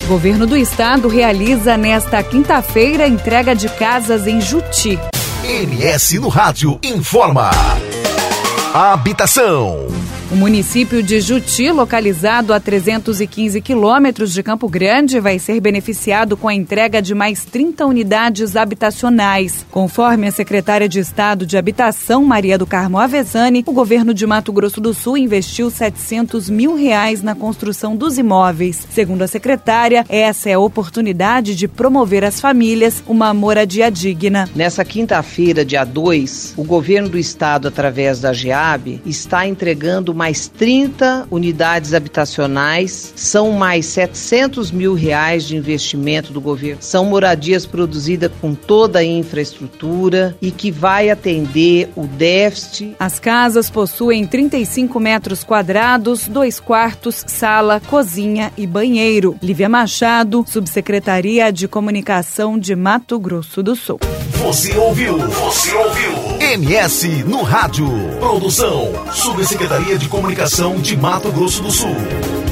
Governo do Estado realiza nesta quinta-feira entrega de casas em Juti. MS no Rádio informa. Habitação. O município de Juti, localizado a 315 quilômetros de Campo Grande, vai ser beneficiado com a entrega de mais 30 unidades habitacionais. Conforme a secretária de Estado de Habitação, Maria do Carmo Avezzani, o governo de Mato Grosso do Sul investiu R$700 mil na construção dos imóveis. Segundo a secretária, essa é a oportunidade de promover às famílias uma moradia digna. Nessa quinta-feira, dia 2, o governo do Estado, através da GEAB, está entregando mais 30 unidades habitacionais, são mais R$700 mil de investimento do governo. São moradias produzidas com toda a infraestrutura e que vai atender o déficit. As casas possuem 35 metros quadrados, 2 quartos, sala, cozinha e banheiro. Lívia Machado, Subsecretaria de Comunicação de Mato Grosso do Sul. Você ouviu MS no Rádio. Produção, Subsecretaria de Comunicação de Mato Grosso do Sul.